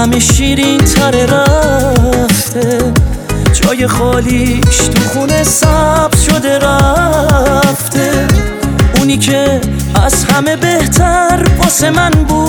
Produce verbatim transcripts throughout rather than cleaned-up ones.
همه شیرین تر رفته، جای خالیش تو خونه سبز شده رفته. اونی که از همه بهتر واسه من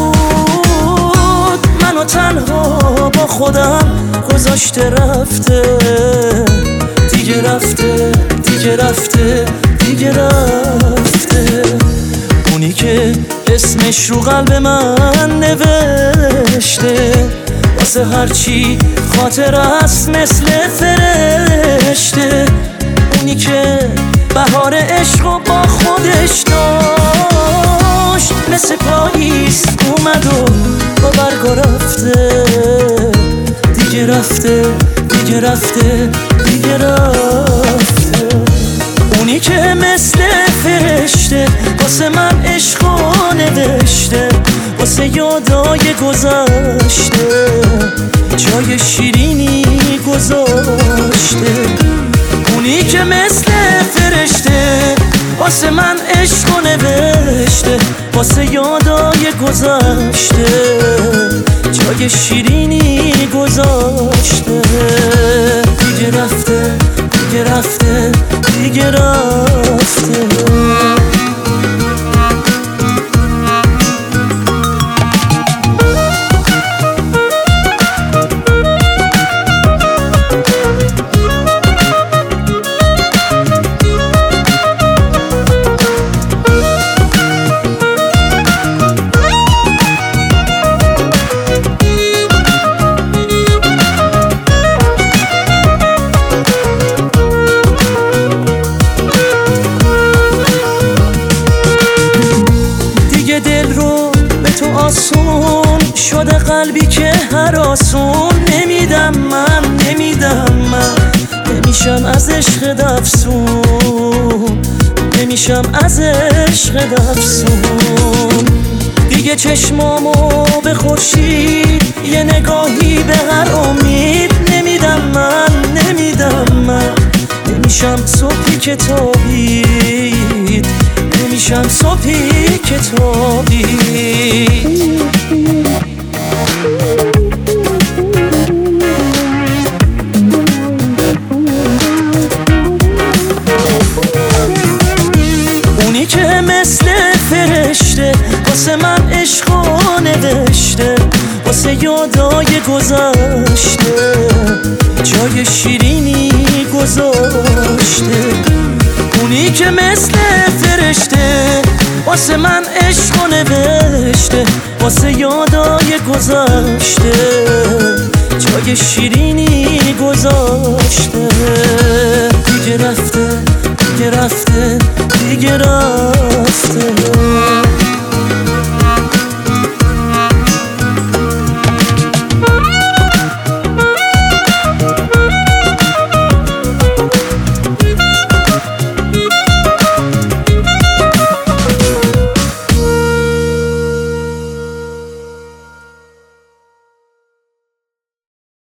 بود، منو تنها با خودم گذاشته رفته. دیگه رفته دیگه رفته دیگه رفته. اونی که اسمش رو قلب من نوشته، واسه هرچی خاطر است مثل فرشته. اونی که بهار عشق و با خودش داشت، مثل پاییز اومد و با برگا رفته. دیگه رفته دیگه رفته دیگه رفته. اونی که مثل فرشته واسه من عشقو نوشته، واسه یادای گذشته جای شیرینی گذاشته. اونی که مثل فرشته واسه من عشقو نوشته، واسه یادای گذشته جای شیرینی گذاشته. دیگه رفته دیگه رفته دیگه رفته. دل رو به تو آسون شده، قلبی که هر آسون نمیدم من نمیدم من. نمیشم از عشق افسون، نمیشم از عشق افسون. دیگه چشمامو به خورشید، یه نگاهی به هر امید نمیدم من نمیدم من. نمیشم صبحی که تابید، نمیشم صبحی که تابید. اونی که مثل فرشته واسه من عشقو نوشته، واسه یادای گذشته جای شیرینی گذاشته. اونی که مثل فرشته واسه من عشقو نوشته، واسه یادای گذشته جای شیرینی گذاشته. دیگه رفته دیگه رفته دیگه رفته.